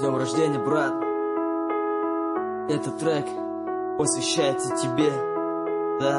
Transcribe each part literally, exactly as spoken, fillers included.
днем рождения, брат. Этот трек посвящается тебе, да.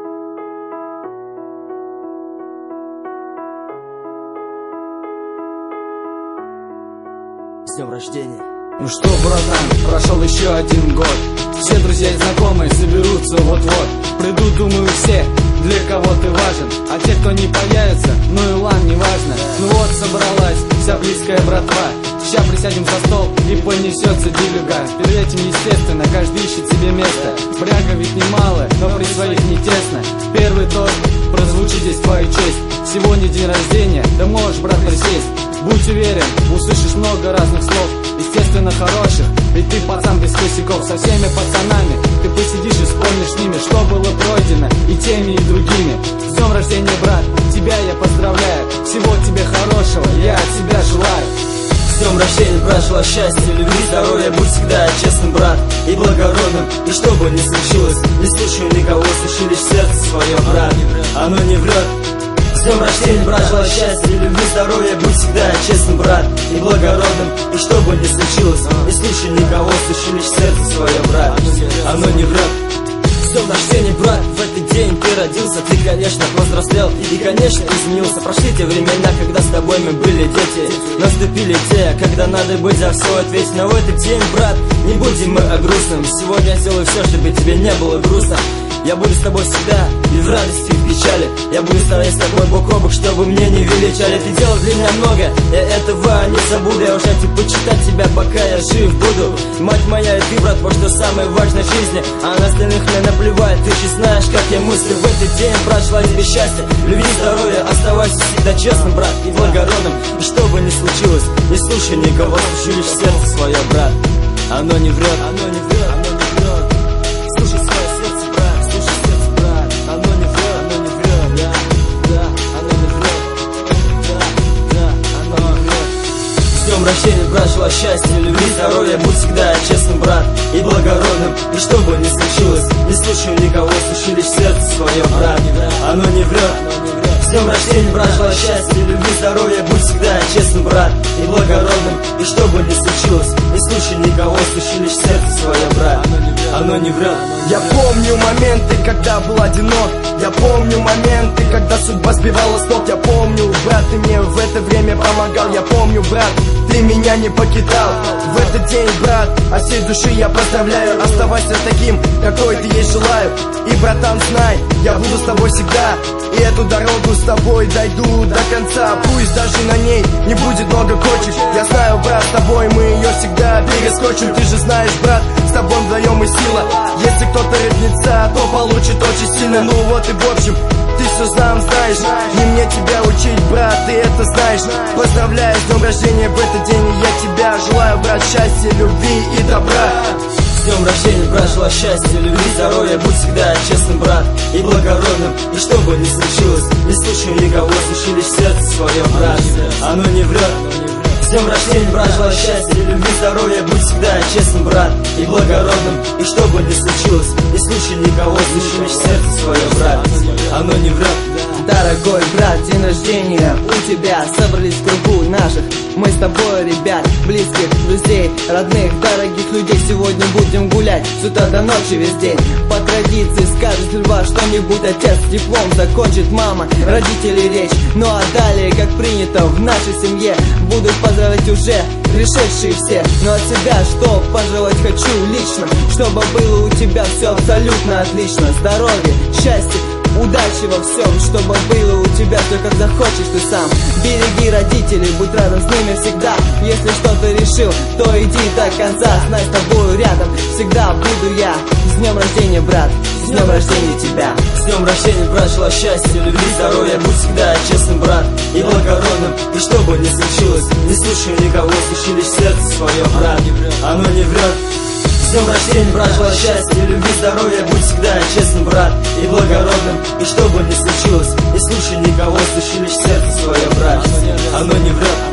С днем рождения. Ну что, братан, прошел еще один год. Все друзья и знакомые соберутся вот-вот. Придут, думаю, все, для кого ты важен. А те, кто не появится, ну и ладно, не важно. Ну вот собралась вся близкая братва. Ща присядем за стол и понесется делюга. Перед этим, естественно, каждый ищет себе место. Бряга ведь немало, но при своих не тесно. Первый тост прозвучит здесь в твою честь. Сегодня день рождения, да можешь, брат, присесть. Будь уверен, услышишь много разных слов, естественно хороших, ведь ты пацан без косяков. Со всеми пацанами ты посидишь и вспомнишь с ними, что было пройдено и теми, и другими. С днем рождения, брат, тебя я поздравляю. Всего тебе хорошего я от тебя желаю. С днем рождения, брат, желаю счастья, любви, здоровья, будь всегда честным, брат, и благородным. И что бы ни случилось, не слушай никого, слушай лишь сердце свое, брат, оно не врет. С днем рождения, брат, желаю счастья, любви, здоровья, будь всегда честным, брат, и благородным. И что бы ни случилось, не слушай никого, слушай лишь сердце свое, брат, оно не врет. С днем рождения, брат, в этот день ты родился. Ты, конечно, повзрослел и, конечно, изменился. Прошли те времена, когда с тобой мы были дети. Наступили те, когда надо быть за все ответить. Но в этот день, брат, не будем мы о грустном. Сегодня я сделаю все, чтобы тебе не было грустно. Я буду с тобой всегда, и в радости, и в печали. Я буду стоять с тобой бок о бок, чтобы мне не величали. Ты делал для меня много, я этого не забуду. Я уже типа почитать тебя, пока я жив буду. Мать моя и ты, брат, вот что самое важное в жизни. А на остальных мне наплевать, ты же знаешь, как я мыслю. В этот день, брат, желаю тебе счастья, любви, здоровья. Оставайся всегда честным, брат, и благородным. И что бы ни случилось, не слушай никого, слушай лишь сердце свое, брат, оно не врет, оно не врет, оно не врет. Слушай свое сердце, брат, слушай сердце, брат, оно не врет, оно не врет, да, да, оно не врет, да, да, оно не врет. С днем рождения, брат, желаю счастья, любви, здоровья, будь всегда честным, брат, и благородным. И что бы ни случилось, не слушай никого, слушай лишь сердце свое, брат, оно не врет. С днем рождения, брат, желаю счастья, любви, здоровья, будь всегда честным, брат, и благородным. И что бы ни случилось, не слушай никого, слушай лишь сердце свое, брат, оно не врет. Я помню моменты, когда был одинок. Я помню моменты, когда судьба сбивала с ног. Я помню, брат, ты мне в это время помогал. Я помню, брат, ты меня не покидал. В этот день, брат, от всей души я поздравляю. Оставайся таким, какой ты есть, желаю. И, братан, знай, я буду с тобой всегда. И эту дорогу с тобой дойду до конца. Пусть даже на ней не будет много кочек. Я знаю, брат, с тобой мы ее всегда перескочим. Ты же знаешь, брат, с тобой вдвоем и сила. Если кто-то рыпнется, то получит очень сильно. Ну вот и в общем, ты все сам знаешь. Не мне тебя учить, брат, ты это знаешь. Поздравляю с днем рождения в этот день, и я тебя желаю, брат, счастья, любви и добра. С днем рождения, брат, желаю счастья, любви, здоровья, будь всегда честным, брат, и благородным. И что бы ни случилось, не слушай никого, слушай лишь сердце свое, брат, оно не врет. С днем рождения, брат, желаю счастья, любви, здоровья, будь всегда честным, брат, и благородным. И что бы ни случилось, не слушай никого, слушай лишь сердце свое, брат, оно не врет. Дорогой брат, день рождения у тебя. Собрались в кругу наших, мы с тобой, ребят, близких, друзей, родных, дорогих людей. Сегодня будем гулять с утра до ночи весь день. По традиции скажет льва что-нибудь отец, диплом закончит мама, родители речь. Ну а далее, как принято в нашей семье, будут поздравлять уже пришедшие все. Но от тебя что пожелать хочу лично, чтобы было у тебя все абсолютно отлично. Здоровья, счастья, удачи во всем, чтобы было у тебя все как захочешь ты сам. Береги родителей, будь рядом с ними всегда. Если что-то решил, то иди до конца. Знай, с тобою рядом всегда буду я. С днем рождения, брат, с днем рождения тебя. С днем рождения, брат, желаю счастья, любви, здоровья, будь всегда честным, брат, и благородным. И что бы ни случилось, не слушай никого, слушай лишь сердце свое, брат, оно не врет. С днем рождения, брат, желаю счастья, любви, здоровья, будь всегда честным, брат, и благородным. И что бы ни случилось, не слушай никого, слушай лишь сердце свое, брат, оно не врет.